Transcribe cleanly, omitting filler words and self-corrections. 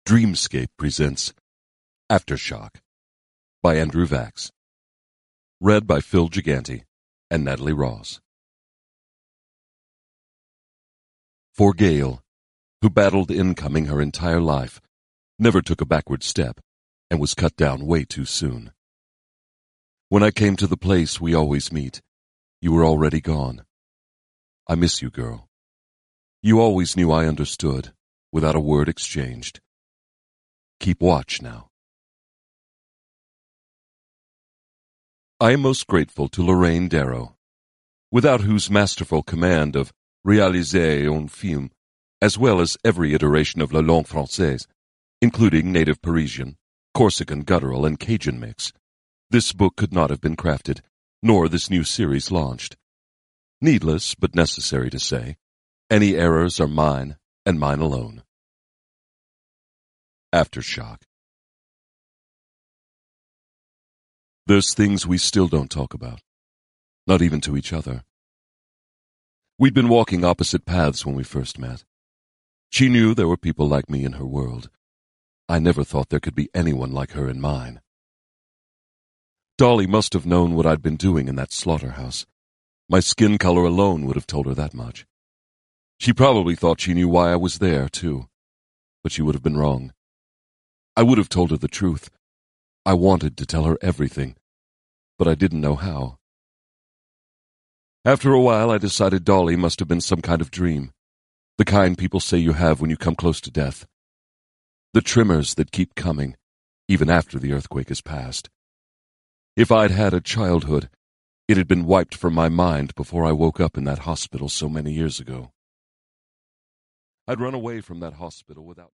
Dreamscape presents Aftershock by Andrew Vax. Read by Phil Gigante and Natalie Ross. For Gail, who battled incoming her entire life, never took a backward step, and was cut down way too soon. When I came to the place we always meet, you were already gone. I miss you, girl. You always knew I understood, without a word exchanged. Keep watch now. I am most grateful to Lorraine Darrow, without whose masterful command of réaliser un film, as well as every iteration of La Langue Française, including native Parisian, Corsican guttural, and Cajun mix, this book could not have been crafted, nor this new series launched. Needless, but necessary to say, any errors are mine, and mine alone. Aftershock. There's things we still don't talk about, not even to each other. We'd been walking opposite paths when we first met. She knew there were people like me in her world. I never thought there could be anyone like her in mine. Dolly must have known what I'd been doing in that slaughterhouse. My skin color alone would have told her that much. She probably thought she knew why I was there, too. But she would have been wrong. I would have told her the truth. I wanted to tell her everything, but I didn't know how. After a while, I decided Dolly must have been some kind of dream, the kind people say you have when you come close to death. The tremors that keep coming, even after the earthquake has passed. If I'd had a childhood, it had been wiped from my mind before I woke up in that hospital so many years ago. I'd run away from that hospital without